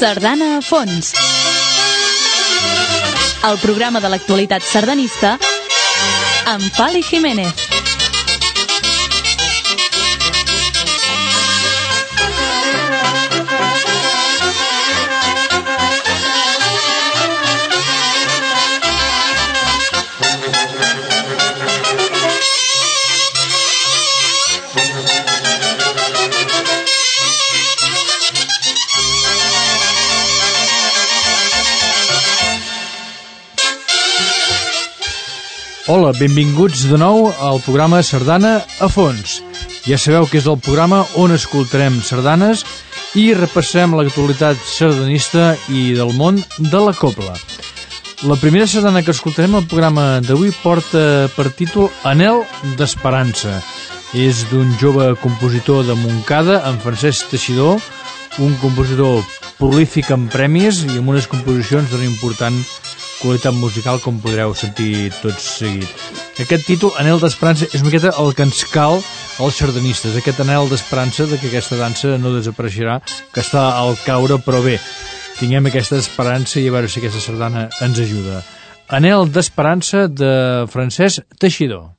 Sardana a fons. El programa de l'actualitat sardanista amb Fali Jiménez. Hola, benvinguts de nou al programa Sardana a fons. Ja sabeu que és el programa on escoltarem sardanes i repassem l'actualitat sardanista i del món de la cobla. La primera sardana que escoltarem al programa d'avui porta per títol Anhel d'Esperança. És d'un jove compositor de Montcada, en Francesc Teixidor, un compositor prolífic en premis i amb unes composicions d'una important qualitat musical, com podreu sentir tots seguit. Aquest títol, Anhel d'Esperança, és una miqueta el que ens cal als sardanistes, aquest anhel d'esperança de que aquesta dansa no desapareixerà, que està al caure, però bé, tinguem aquesta esperança i a veure si aquesta sardana ens ajuda. Anhel d'Esperança de Francesc Teixidor.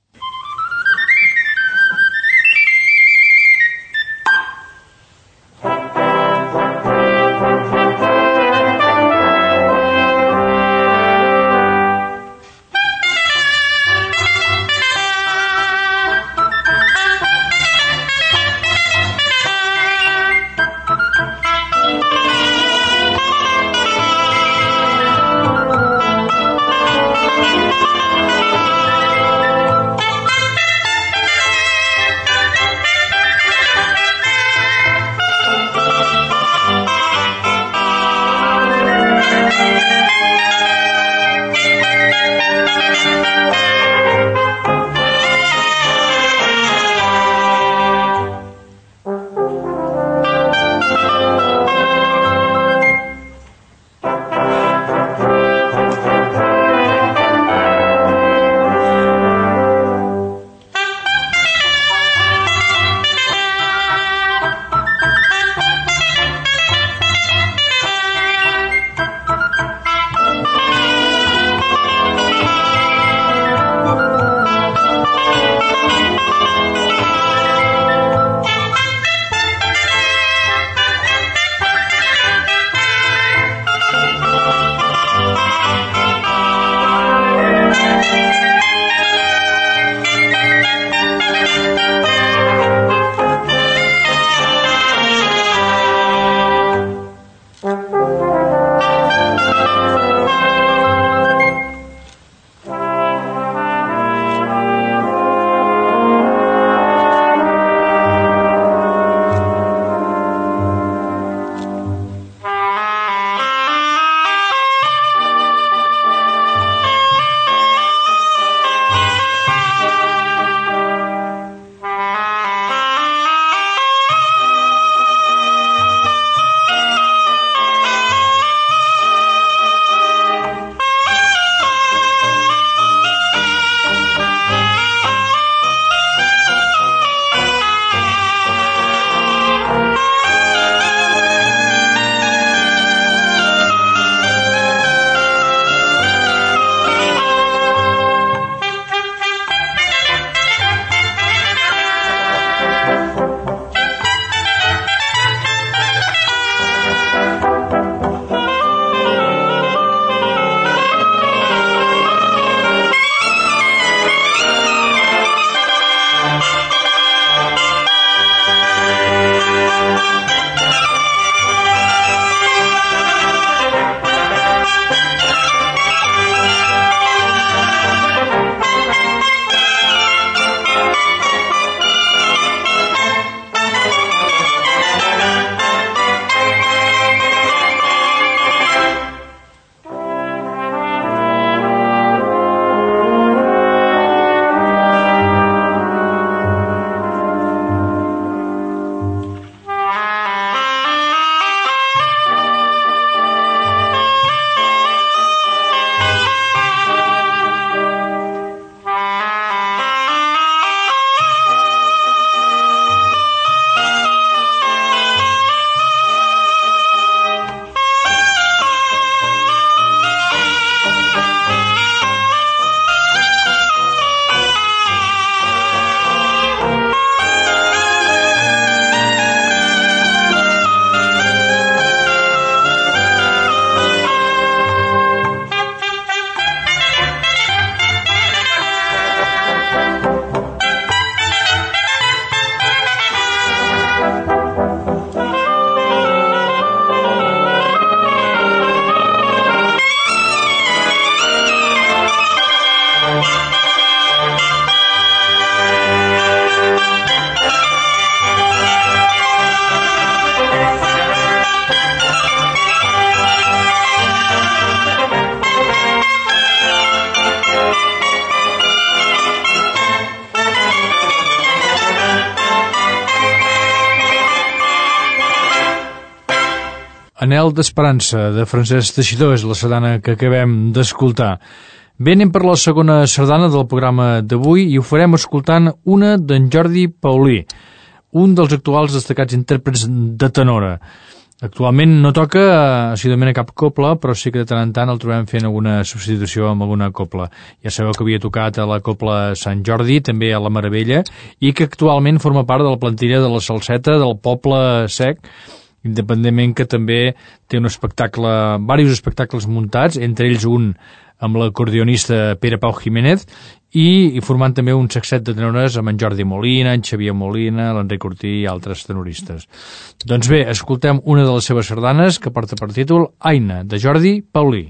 Anhel d'Esperança, de Francesc Teixidor, és la sardana que acabem d'escoltar. Bé, anem per la segona sardana del programa d'avui i ho farem escoltant una d'en Jordi Paulí, un dels actuals destacats intèrprets de tenora. Actualment no toca assidament a cap copla, però sí que de tant en tant el trobem fent alguna substitució amb alguna copla. Ja sabeu que havia tocat a la Copla Sant Jordi, també a la Meravella, i que actualment forma part de la plantilla de la Salseta del Poble Sec, independentment que també té diversos espectacles muntats, entre ells un amb l'acordionista Pere Pau Jiménez i formant també un sextet de tenores amb en Jordi Molina, en Xavier Molina, l'Enric Ortí i altres tenoristes. Doncs bé, escoltem una de les seves sardanes que porta per títol Aina, de Jordi Paulí.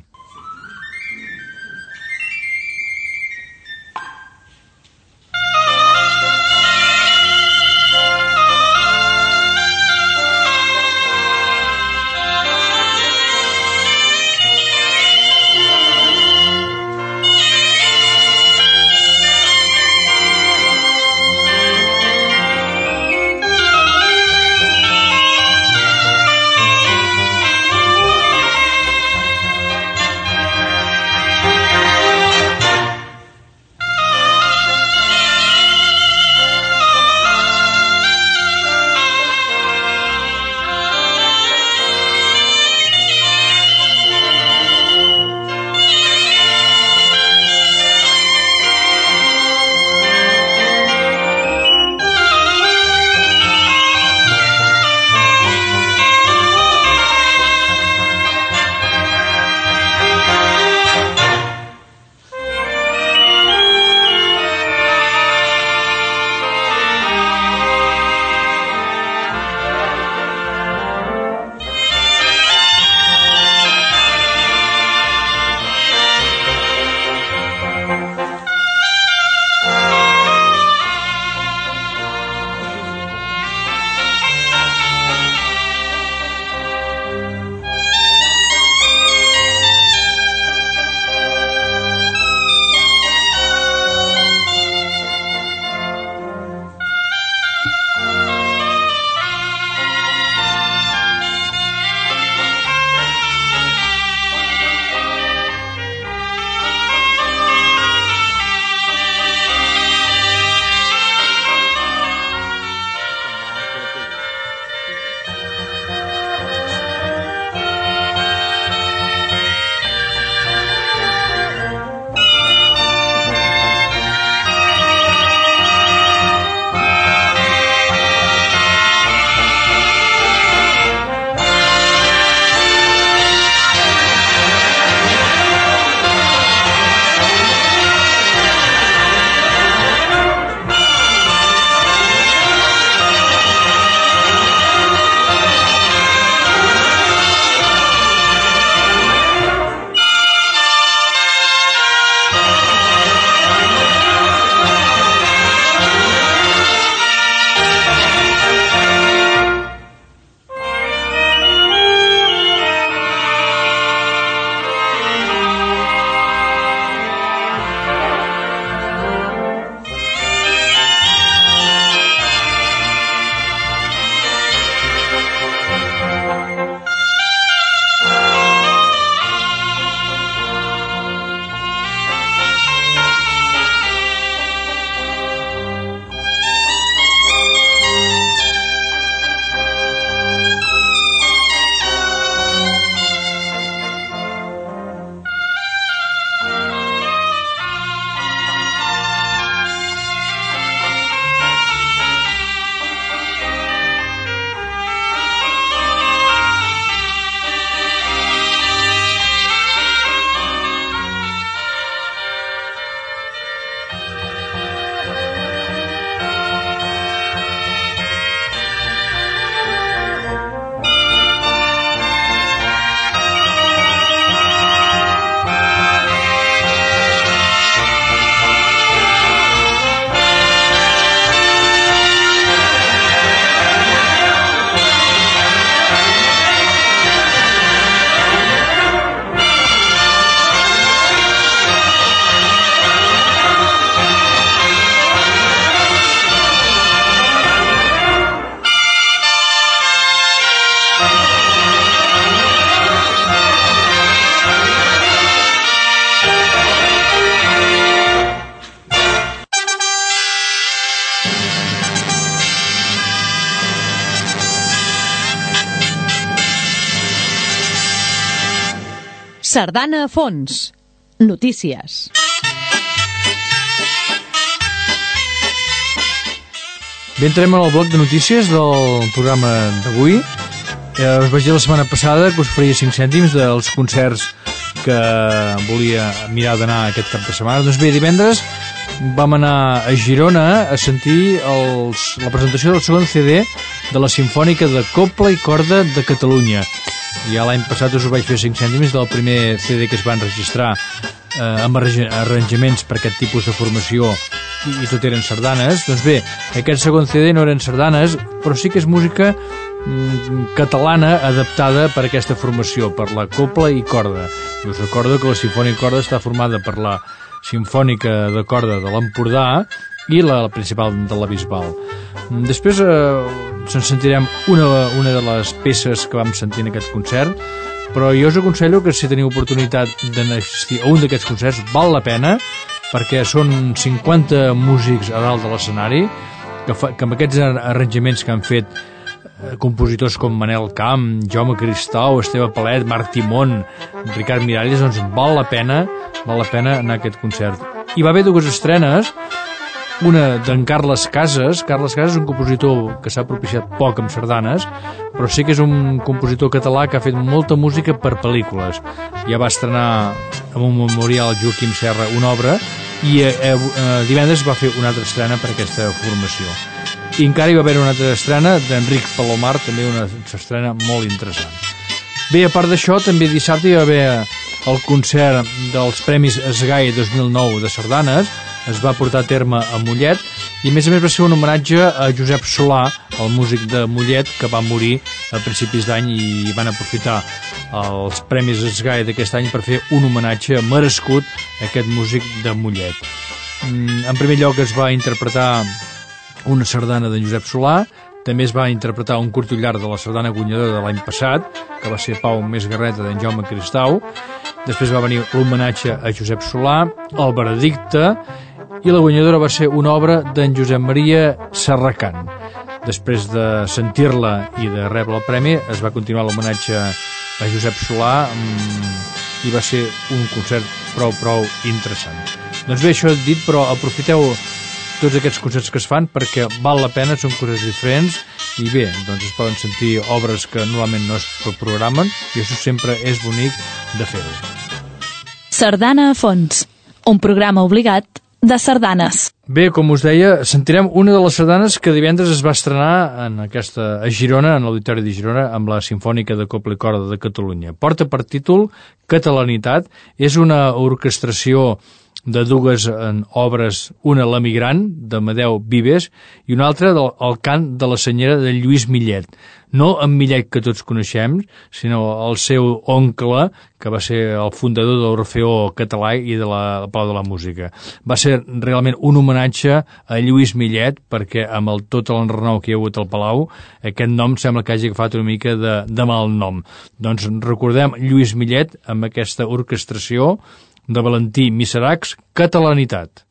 Sardana a fons. Notícies. Bé, entrem en el bloc de notícies del programa d'avui. Us vaig dir la setmana passada que us faria 5 cèntims dels concerts que volia mirar d'anar aquest cap de setmana. Doncs bé, divendres vam anar a Girona a sentir la presentació del segon CD de la Simfònica de Cobla i Corda de Catalunya. Ja l'any passat us ho vaig fer 5 cèntims del primer CD que es va enregistrar amb arranjaments per aquest tipus de formació i tot eren sardanes. Doncs bé, aquest segon CD no eren sardanes, però sí que és música catalana adaptada per aquesta formació, per la cobla i corda. I us recordo que la Simfònica Corda està formada per la Simfònica de Corda de l'Empordà i la principal de la Bisbal. Després se'n sentirem una de les peces que vam sentir en aquest concert, però jo us aconsello que si teniu oportunitat d'assistir a un d'aquests concerts val la pena, perquè són 50 músics a dalt de l'escenari que amb aquests arranjaments que han fet compositors com Manel Camp, Jaume Cristau, Esteve Palet, Marc Timón, Ricard Miralles, doncs val la pena anar a aquest concert. Hi va haver dues estrenes, una d'en Carles Casas. Carles Casas és un compositor que s'ha propiciat poc amb sardanes, però sí que és un compositor català que ha fet molta música per pel·lícules. Ja va estrenar amb un memorial Joaquim Serra una obra i divendres va fer una altra estrena per aquesta formació. I encara hi va haver una altra estrena d'Enric Palomar, també una estrena molt interessant. Bé, a part d'això, també dissabte hi va haver el concert dels Premis SGAE 2009 de sardanes, es va portar a terme a Mollet, i a més va ser un homenatge a Josep Solà, el músic de Mollet, que va morir a principis d'any, i van aprofitar els Premis SGAE d'aquest any per fer un homenatge merescut a aquest músic de Mollet. En primer lloc es va interpretar una sardana de Josep Solà, també es va interpretar un curtul llarg de la sardana guanyadora de l'any passat, que va ser Pau Més Garreta d'en Jaume Cristau. Després va venir l'homenatge a Josep Solà, el veredicte, i la guanyadora va ser una obra d'en Josep Maria Serracant. Després de sentir-la i de rebre el premi, es va continuar l'homenatge a Josep Solà i va ser un concert prou interessant. Doncs bé, això he dit, però aprofiteu tots aquests concerts que es fan perquè val la pena, són concerts diferents i bé, doncs es poden sentir obres que normalment no es programen i això sempre és bonic de fer-ho. Sardana a fons, un programa obligat de sardanes. Bé, com us deia, sentirem una de les sardanes que divendres es va estrenar a Girona, en l'Auditori de Girona, amb la Simfònica de Cobla i Corda de Catalunya. Porta per títol Catalanitat, és una orquestració de dues obres, una L'Emigrant, d'Amadeu Vives, i una altra el cant de la senyera de Lluís Millet. No en Millet que tots coneixem, sinó el seu oncle, que va ser el fundador de l'Orfeó Català i de la Palau de la Música. Va ser realment un homenatge a Lluís Millet, perquè amb tot l'enrenou que hi ha hagut al Palau, aquest nom sembla que hagi agafat una mica de mal nom. Doncs recordem Lluís Millet amb aquesta orquestració de Valentí Miseracs, Catalanitat.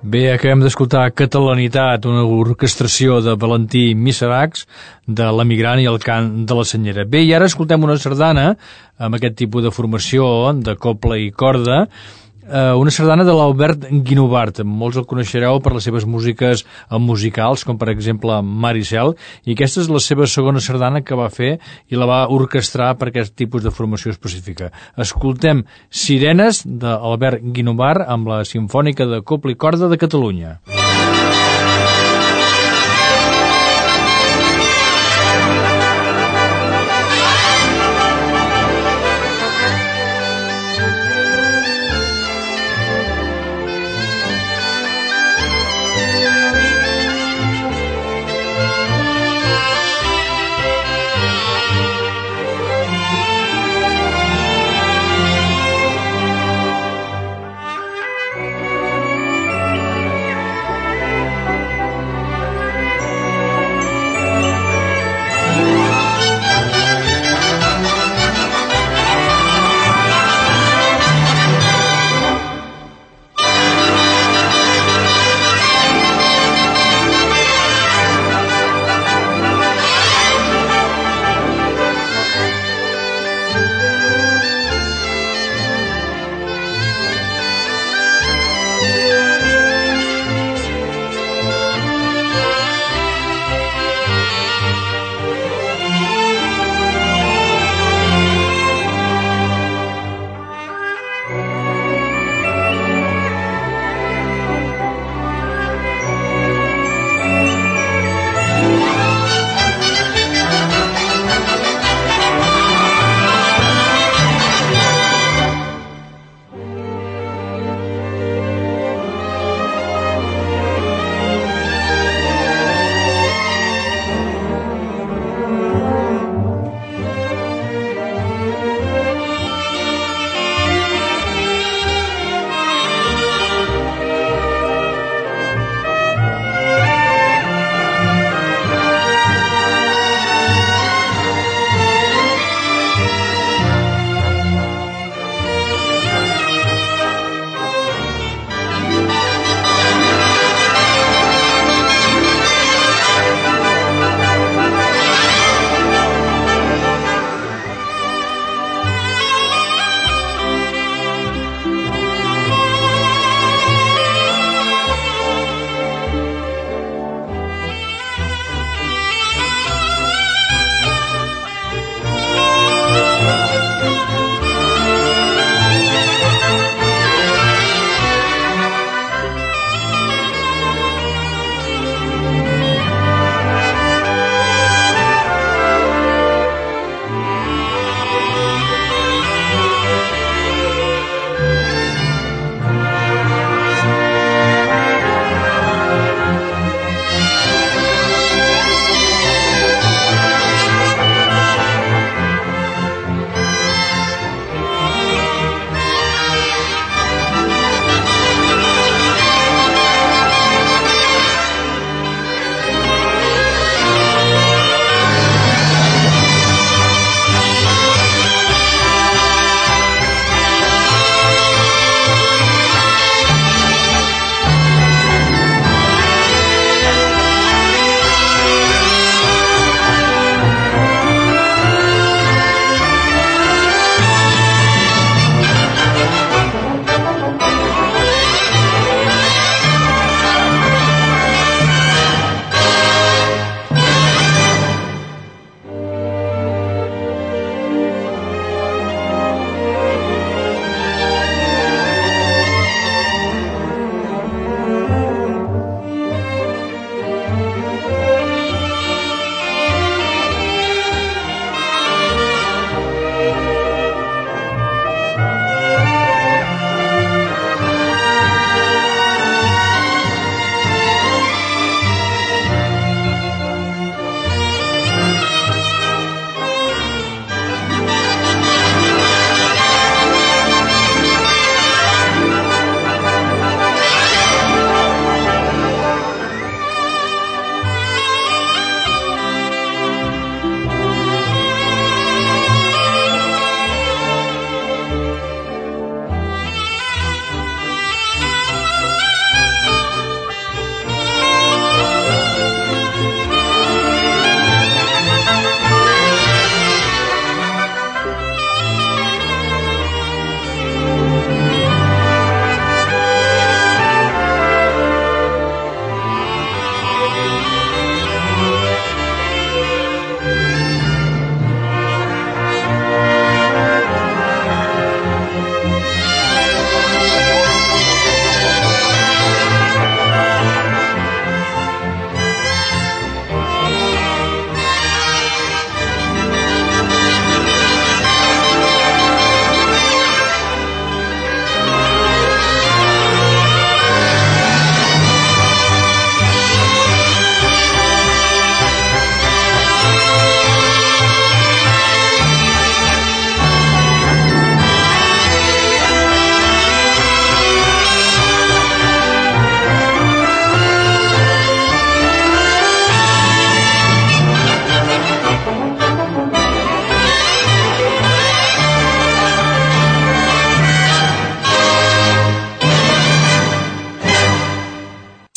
Bé, acabem d'escoltar Catalanitat, una orquestració de Valentí Miseracs, de l'Emigrant i el cant de la Senyera. Bé, i ara escoltem una sardana amb aquest tipus de formació de cobla i corda, una sardana de l'Albert Guinovart. Molts el coneixereu per les seves músiques musicals, com per exemple Maricel, i aquesta és la seva segona sardana que va fer i la va orquestrar per aquest tipus de formació específica. Escoltem Sirenes d'Albert Guinovart amb la Simfònica de Cobla i Corda de Catalunya.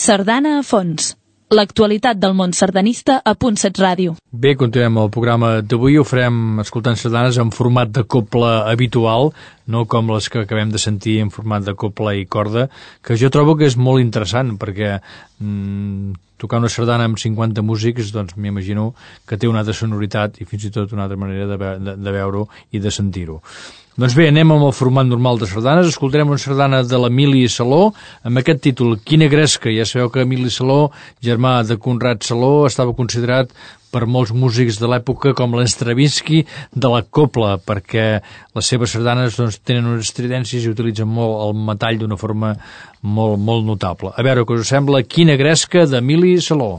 Sardana a fons. L'actualitat del món sardanista a Punt7 Ràdio. Bé, continuem el programa d'avui. Ho farem escoltant sardanes en format de cobla habitual, no com les que acabem de sentir en format de cobla i corda, que jo trobo que és molt interessant, perquè tocar una sardana amb 50 músics, doncs m'imagino que té una altra sonoritat i fins i tot una altra manera de veure-ho i de sentir-ho. Doncs bé, anem amb el format normal de sardanes. Escoltarem una sardana de l'Emili Saló amb aquest títol, Quina gresca. Ja sabeu que Emili Saló, germà de Conrad Saló, estava considerat per molts músics de l'època com l'Stravinsky de la cobla, perquè les seves sardanes doncs, tenen unes estridències i utilitzen molt el metall d'una forma molt, molt notable. A veure què us sembla Quina gresca d'Emili Saló.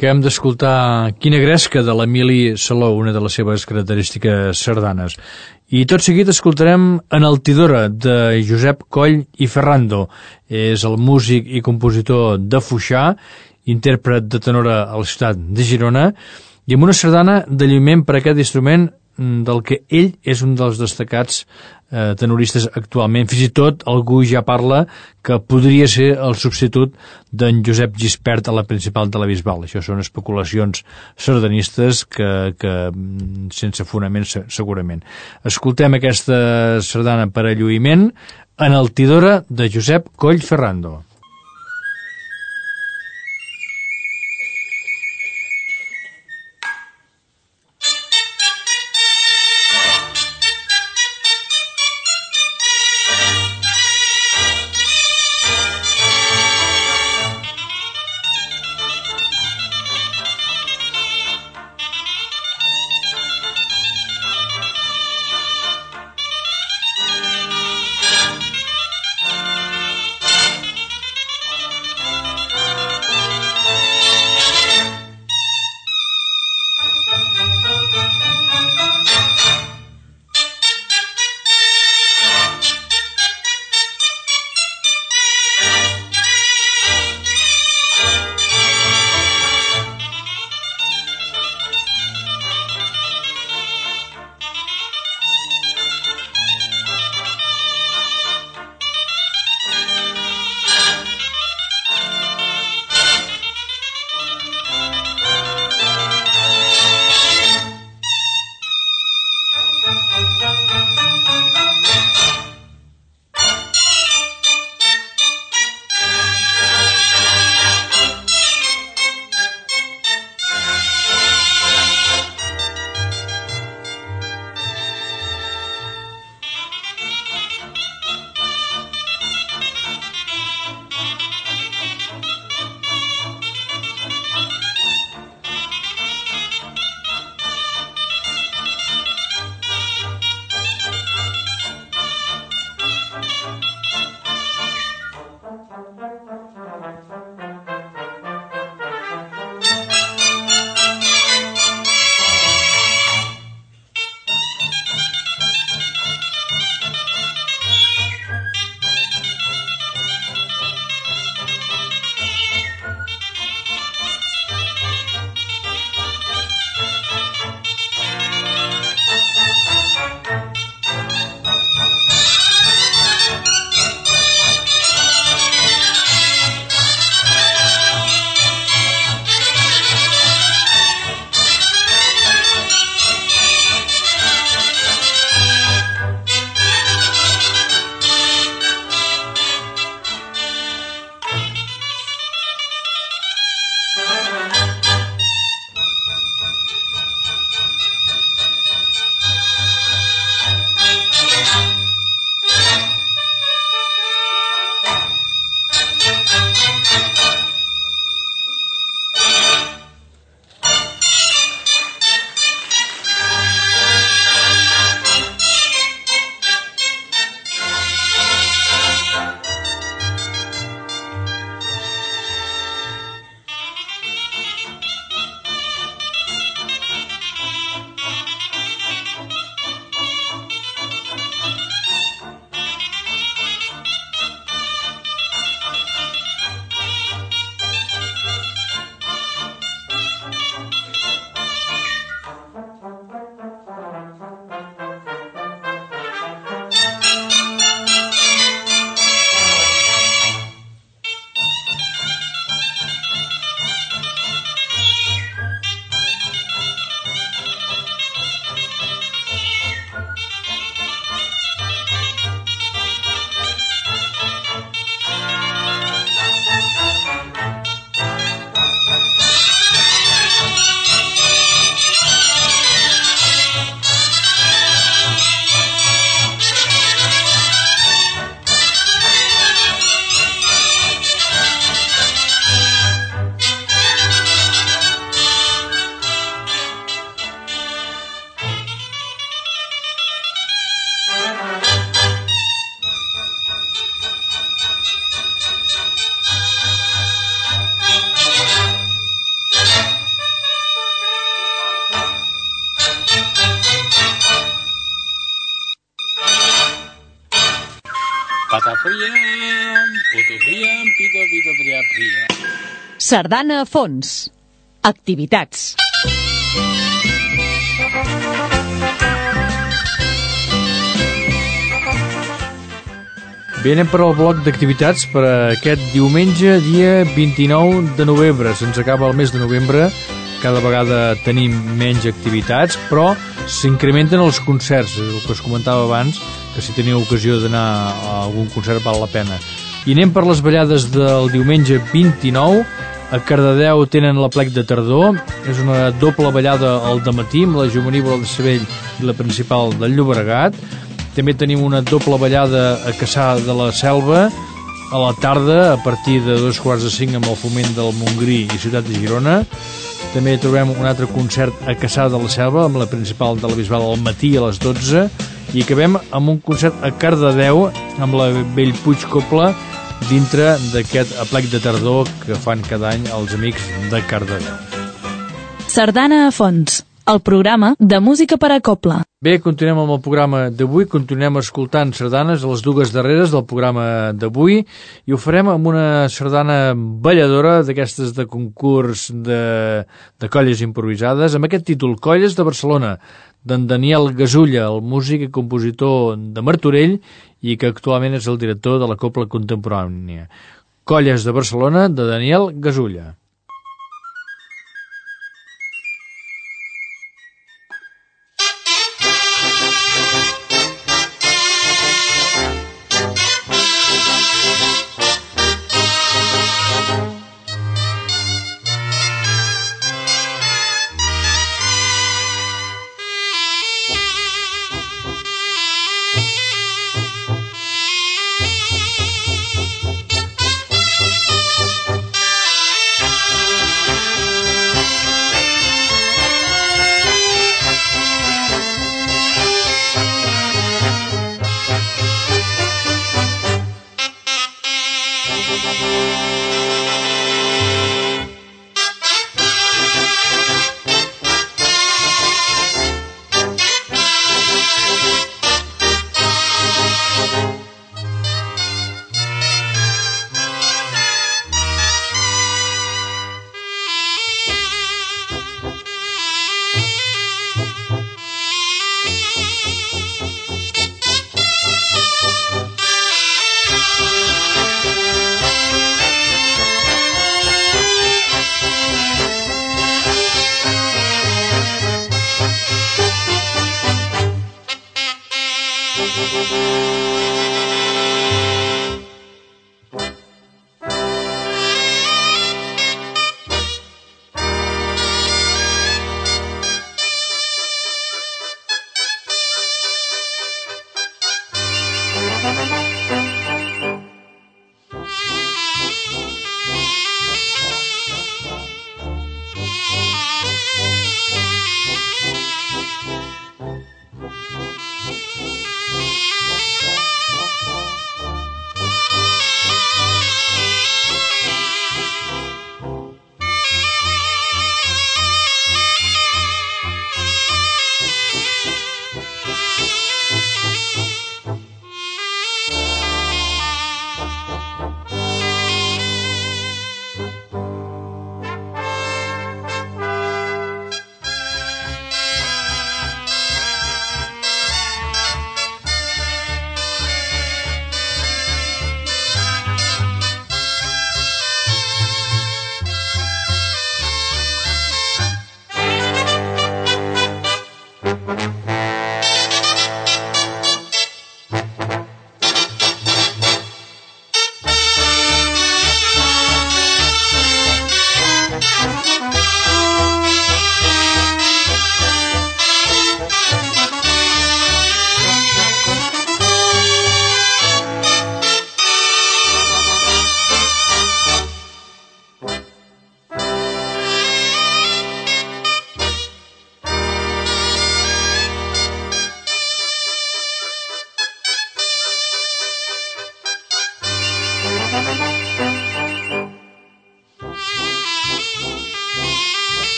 Acabem d'escoltar Quina gresca de l'Emili Salou, una de les seves característiques sardanes. I tot seguit escoltarem Enaltidora, de Josep Coll i Ferrando. És el músic i compositor de Foixà, intèrpret de tenora a la ciutat de Girona, i amb una sardana de lluïment per aquest instrument del que ell és un dels destacats tenoristes actualment. Fins i tot algú ja parla que podria ser el substitut d'en Josep Gispert a la principal de la Bisbal. Això són especulacions sardanistes que sense fonament segurament. Escoltem aquesta sardana per a lluïment, Enaltidora, de Josep Coll Ferrando. Sardana a fons. Activitats. Bé, anem per al bloc d'activitats per a aquest diumenge, dia 29 de novembre. Se'ns acaba el mes de novembre, cada vegada tenim menys activitats, però s'incrementen els concerts, el que us comentava abans, que si teniu ocasió d'anar a algun concert val la pena. I anem per les ballades del diumenge 29. A Cardedeu tenen l'Aplec de Tardor, és una doble ballada al dematí amb la Jovenívola de Sabell i la principal del Llobregat. També tenim una doble ballada a Cassà de la Selva a la tarda, a partir de 2:45 amb el Foment del Montgrí i Ciutat de Girona. També trobem un altre concert a Cassà de la Selva amb la principal de la Bisbal al matí a les 12, i acabem amb un concert a Cardedeu amb la Bellpuig Copla dintre d'aquest Aplec de Tardor que fan cada any els amics de Cardedeu. Sardana a fons, el programa de música per a cobla. Bé, continuem amb el programa d'avui, continuem escoltant sardanes a les dues darreres del programa d'avui, i ho farem amb una sardana balladora d'aquestes de concurs de colles improvisades, amb aquest títol, Colles de Barcelona, d'en Daniel Gasulla, el músic i compositor de Martorell i que actualment és el director de la Cobla Contemporània. Colles de Barcelona, de Daniel Gasulla.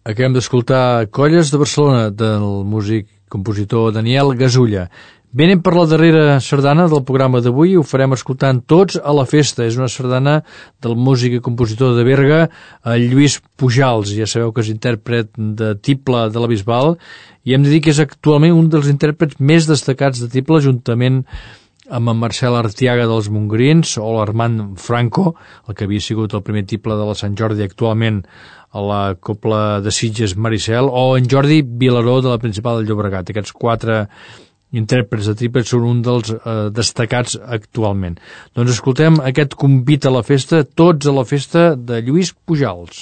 Acabem d'escoltar Colles de Barcelona, del músic compositor Daniel Gasulla. Bé, anem per la darrera sardana del programa d'avui, ho farem escoltant Tots a la festa. És una sardana del músic i compositor de Berga, Lluís Pujals. Ja sabeu que és intèrpret de tible de la Bisbal, i hem de dir que és actualment un dels intèrprets més destacats de tible, juntament amb en Marcel Artiaga dels Montgrins o l'Armand Franco, el que havia sigut el primer tiple de la Sant Jordi actualment a la Cobla de Sitges Maricel, o en Jordi Vilaró de la Principal del Llobregat. Aquests 4 intèrprets de tiple són un dels destacats actualment. Doncs escoltem aquest Convit a la festa, Tots a la festa, de Lluís Pujals.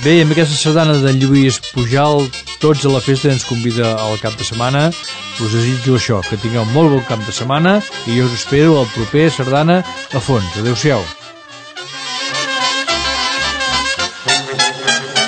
Bé, amb aquesta sardana de Lluís Pujal, tots a la festa ens convida al cap de setmana. Us desitjo això, que tingueu molt bon cap de setmana i jo us espero al proper Sardana a Fons. Adéu-siau.